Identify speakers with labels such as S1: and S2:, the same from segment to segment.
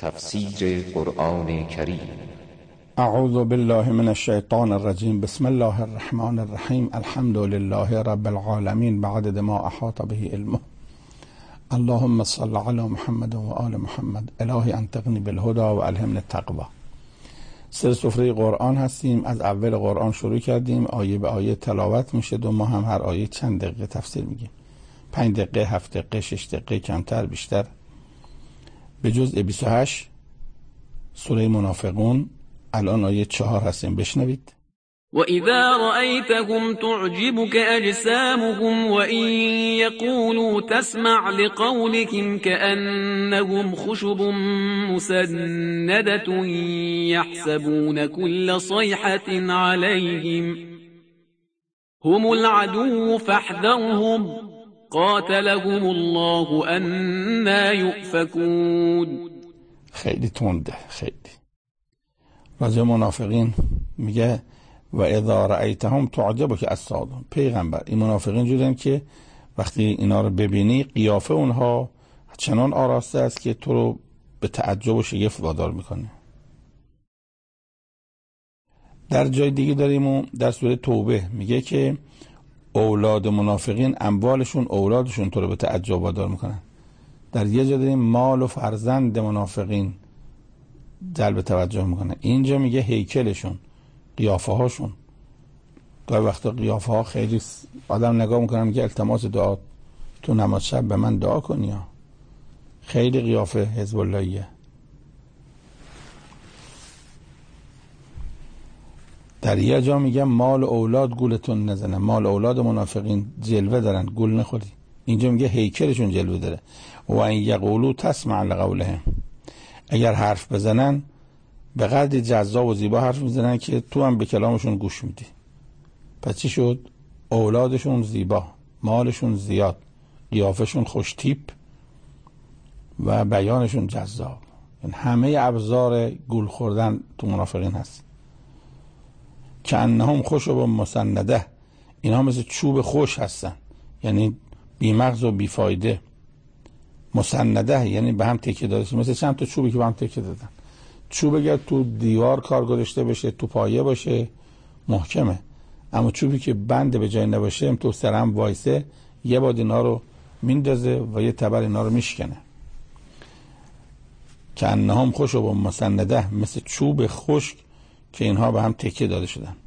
S1: تفسیر قرآن کریم.
S2: اعوذ بالله من الشیطان الرجیم. بسم الله الرحمن الرحیم. الحمد لله رب العالمین بعدد ما احاط به علمه. اللهم صل علی محمد و آل محمد. الهی انطقنی بالهدى و الهمنی التقوی. سر سفره قرآن هستیم. از اول قرآن شروع کردیم، آیه به آیه تلاوت میشه و ما هم هر آیه چند دقیقه تفسیر میگیم. 5 دقیقه، 7 دقیقه، 6 دقیقه، کمتر بیشتر. به جزء 28 سوره منافقون الان آیه 4 هستیم. بشنوید.
S3: وَإِذَا رَأَيْتَهُمْ تُعْجِبُكَ أَجْسَامُهُمْ وَإِنْ يَقُولُوا تَسْمَعْ لِقَوْلِهِمْ كَأَنَّهُمْ خُشُبٌ مُسَنَّدَةٌ يَحْسَبُونَ كُلَّ صَيْحَةٍ عَلَيْهِمْ هُمُ الْعَدُوُّ فَاحْذَرْهُمْ قَاتَلَهُمُ اللَّهُ أَنَّى يُؤْفَكُونَ.
S2: خیلی تنده. خیلی راجع منافقین میگه و اذا رأیتهم تعجبک اجسادهم. پیغمبر، این منافقین جوریان که وقتی اینا رو ببینی قیافه اونها چنان آراسته است که تو رو به تعجب و شگفت وادار میکنه. در جای دیگه داریم و در سوره توبه میگه که اولاد منافقین اموالشون اولادشون تو رو به تعجب وادار میکنن. در یه جا داریم مال و فرزند منافقین جلب توجه میکنه. اینجا میگه هیکلشون، قیافه هاشون. گاهی وقتا قیافه ها خیلی آدم نگاه میکنه میگه التماس دعا تو نماز شب به من دعا کنی ها. خیلی قیافه حزب اللهیه. در یه جا میگه مال و اولاد گولتون نزنه. مال و اولاد منافقین جلوه دارن، گول نخوری. اینجا میگه هیکلشون جلوه داره. و این یقولو تسمع لقولهم. اگر حرف بزنن به قدری جذاب و زیبا حرف میزنن که تو هم به کلامشون گوش میدی. پس چی شد؟ اولادشون زیبا، مالشون زیاد، قیافشون خوش تیپ و بیانشون جذاب. این همه ابزار گول خوردن تو منافقین هست. که انهم خشب مسنده. اینا مثل چوب خوش هستن، یعنی بی مغز و بی فایده. مسنده یعنی به هم تکیه داده، مثل چند تا چوبی که به هم تکیه دادن. چوب اگر تو دیوار کار گذاشته بشه، تو پایه باشه، محکمه. اما چوبی که بند به جای نباشه، تو سرم وایسه، یه باد اینا رو میندازه و یه تبر اینا رو میشکنه. که انهم خشب مسنده، مثل چوب خشک که اینها به هم تکیه داده شدن.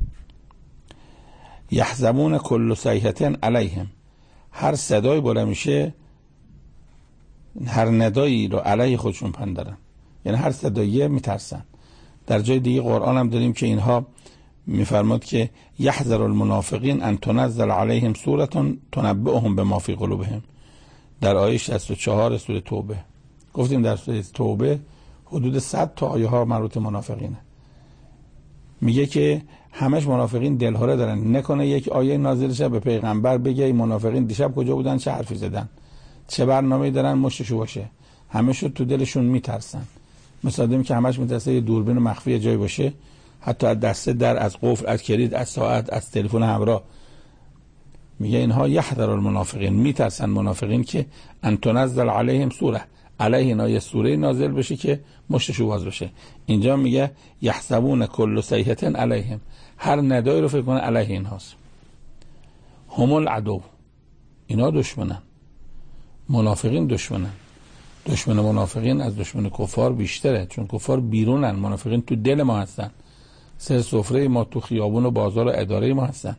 S2: یحسبون کل صیحة علیهم. هر صدای بلند میشه، هر ندایی رو علیه خودشون پندارن، یعنی هر صداییه میترسن. در جای دیگه قرآن هم داریم که اینها میفرماد که یحذر المنافقین ان تنزل علیهم سوره تنبئهم بما فی قلوبهم. در آیه 64 سوره توبه گفتیم در سوره توبه حدود 100 تا آیه ها مربوط منافقینه. میگه که همش منافقین دلهره دارن، نکنه یک آیه نازل شه به پیغمبر بگه این منافقین دیشب کجا بودن، چه حرفی زدن، چه برنامه‌ای دارن، مشتشو باشه. همشو تو دلشون میترسن. مثلا دیدیم که همش میترسه یه دوربین مخفی جایی باشه، حتی از دسته در، از قفل، از کلید، از ساعت، از تلفن همراه. میگه اینها یحذر المنافقین، میترسن منافقین که ان تنزل علیهم سوره، علیه اینا یه سوره نازل بشه که مشتشو باز بشه. اینجا میگه یحسبون کل صیحة علیهم، هر ندایی رو فکر کنه علیه اینهاست. هم العدو، اینا دشمنن. منافقین دشمنن. دشمن منافقین از دشمن کفار بیشتره، چون کفار بیرونن، منافقین تو دل ما هستن. سر سفره ما، تو خیابون و بازار و اداره ما هستن.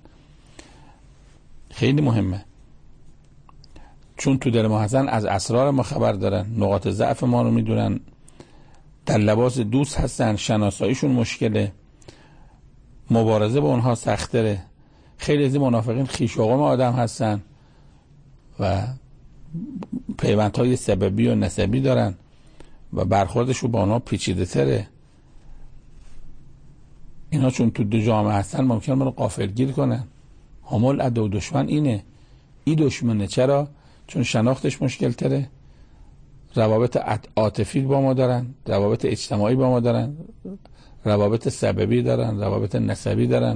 S2: خیلی مهمه، چون تو دل ما هستن، از اسرار ما خبر دارن، نقاط ضعف ما رو میدونن، در لباس دوست هستن، شناساییشون مشکله، مبارزه با اونها سختره. خیلی از این منافقین خویش و قوم آدم هستن و پیوندهای سببی و نسبی دارن و برخوردشون با اونها پیچیده تره. اینا چون تو دو جامعه هستن ممکن منو غافلگیر کنن. همول عدو، دشمن اینه، این دشمنه. چرا؟ چون شناختش مشکل تره، روابط عاطفی با ما دارن، روابط اجتماعی با ما دارن، روابط سببی دارن، روابط نسبی دارن.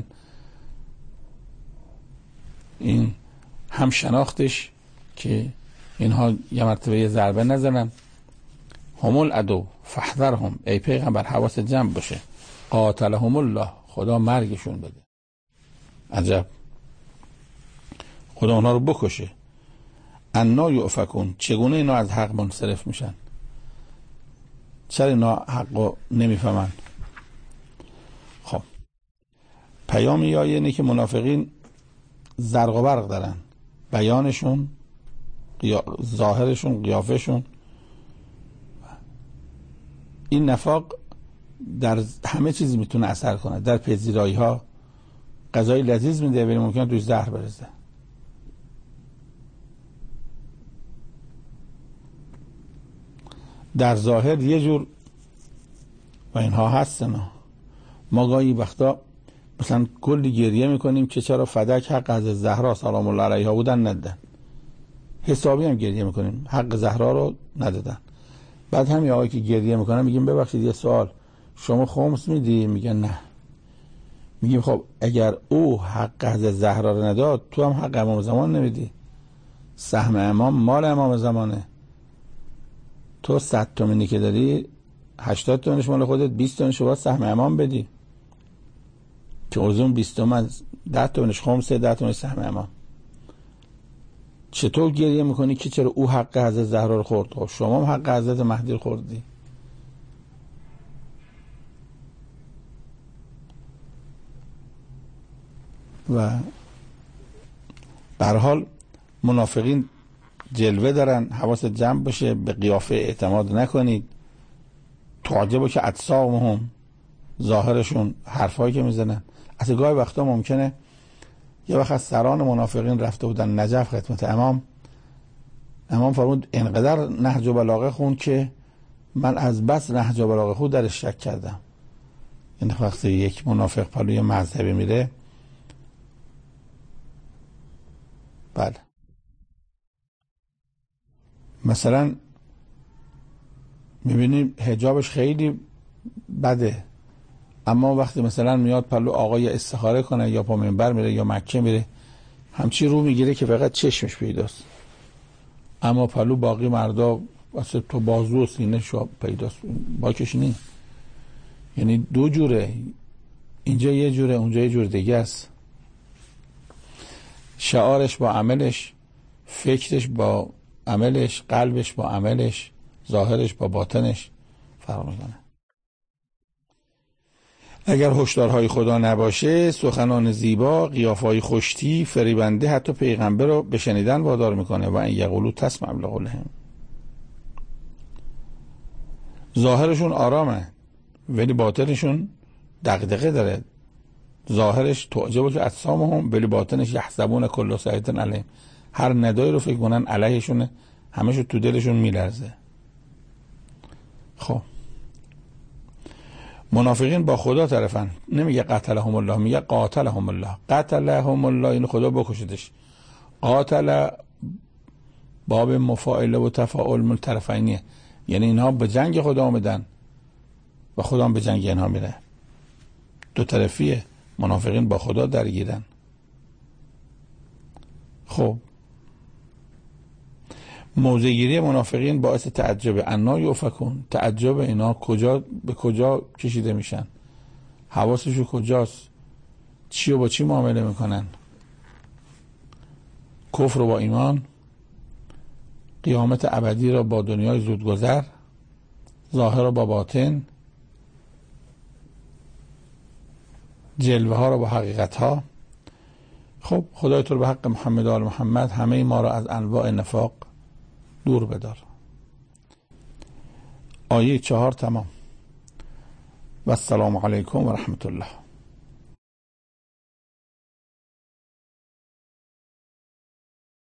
S2: این هم شناختش که اینها یه مرتبه یه ضربه نزنن. هم العدو فاحذرهم، ای پیغمبر حواست جمع باشه، قاتلهم الله، خدا مرگشون بده. عجب، خدا اونا رو بکشه. انا یؤفکون، چگونه اینا از حق منصرف میشن؟ چرا اینا حقو نمیفهمن؟ خب پیام آیه اینه که منافقین زرق و برق دارن، بیانشون، ظاهرشون، قیافشون. این نفاق در همه چیز میتونه اثر کنه. در پذیرایی ها غذای لذیذ میده ولی ممکنه توی زهر برسه. در ظاهر یه جور و اینها هستن. ما گاهی وقتا مثلا کلی گریه میکنیم که چرا فدک حق از زهرا سلام الله علیها بودن ندادن، حسابی هم گریه میکنیم حق زهرا رو ندادن. بعد همین آقایی که گریه میکنن میگیم ببخشید یه سوال، شما خمس میدی؟ میگن نه. میگیم خب اگر او حق از زهرا رو نداد، تو هم حق امام زمان نمیدی. سهم امام مال امام زمانه، تو 100 تومنی که داری 80 تومنش مال خودت، 20 تومنش رو باید سهم امام بدی که عرضون 20 تومن 10 تومنش خمسه، 10 تومنش سهم امام. چطور گریه میکنی که چرا او حق حضرت زهرا رو خورد؟ خب شما هم حق حضرت مهدی رو خوردی. و به هر حال منافقین جلوه دارن، حواست جمع باشه، به قیافه اعتماد نکنید. تعجبه که اجسامهم، ظاهرشون، حرفایی که میزنن. اصلا گاهی وقتا ممکنه یه وقت از سران منافقین رفته بودن نجف خدمت امام فرمود انقدر نهج و بلاغه خون که من از بس نهج و بلاغه خون درش شک کردم. این وقتی یک منافق پلوی مذهبی میره، بله مثلا میبینیم حجابش خیلی بده، اما وقتی مثلا میاد پلو آقای استخاره کنه یا پا منبر میره یا مکه میره، همچی رو میگیره که فقط چشمش پیداست، اما پلو باقی مردا واسه تو بازو و سینه شو پیداست. باکش نی. یعنی دو جوره، اینجا یه جوره اونجا یه جور دیگه است. شعارش با عملش، فکرش با عملش، قلبش با عملش، ظاهرش با باطنش فرق میکنه. اگر هشدارهای خدا نباشه، سخنان زیبا، قیافه‌های خوشتی، فریبنده حتی پیغمبر رو به شنیدن وادار میکنه. و این یقولو تسمع لقولهم. ظاهرشون آرامه ولی باطنشون دغدغه داره. ظاهرش تعجبه که اجسامهم ولی باطنش یحسبون کل صیحة علیهم. هر ندایی رو فکر کنن علیهشونه، همشو تو دلشون میلرزه. خب منافقین با خدا طرفن، نمیگه قتلهم الله، میگه قاتلهم الله. قتلهم الله این خدا بکشدش. قاتل باب مفاعله و تفاعل من طرفینیه، یعنی اینها به جنگ خدا آمدن و خدا هم به جنگ اینها میره. دو طرفیه، منافقین با خدا درگیرن. خب موضع‌گیری منافقین باعث تعجب. انا یؤفکون، تعجب اینا کجا به کجا کشیده میشن، حواسشون کجاست، چی و با چی معامله میکنن. کفر و با ایمان، قیامت ابدی را با دنیای زودگذر، ظاهر را با باطن، جلوه ها را با حقیقت ها. خب خدای تو رو به حق محمد و آل محمد همه ما را از انواع نفاق دور بدار. آیه 4 تمام. و السلام علیکم و رحمت الله.